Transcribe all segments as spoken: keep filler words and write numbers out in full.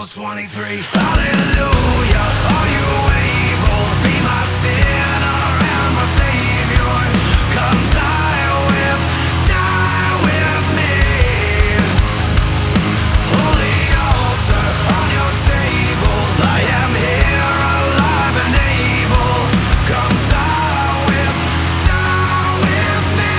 equals twenty-three. Hallelujah, are you able to be my sinner and my savior? Come die with, die with me. Holy altar on your table, I am here alive and able. Come die with, die with me.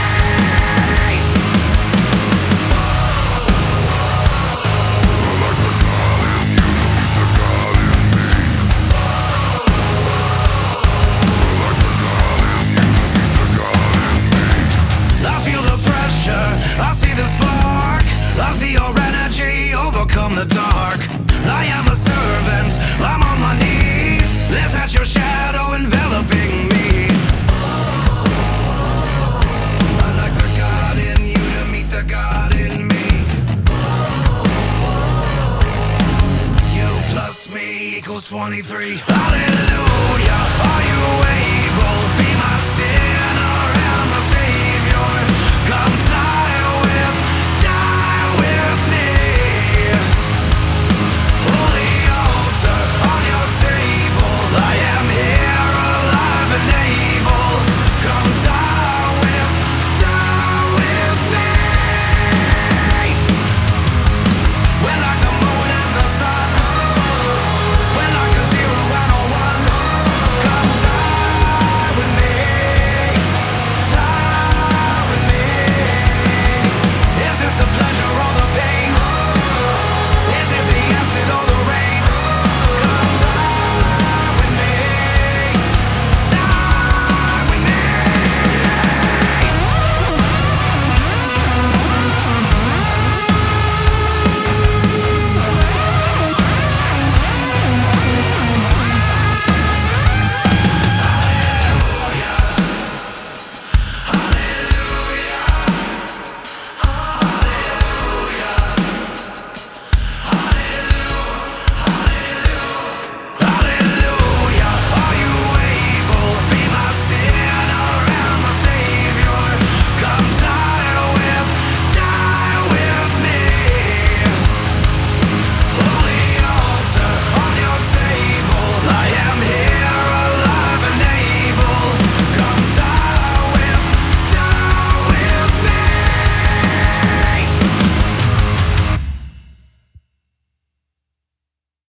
I feel the pressure, I see the spark, I see your energy overcome the dark. I am a servant, I'm on my knees. There's that your shadow enveloping me. I'd like the God in you to meet the God in me. You plus me equals twenty-three. Hallelujah.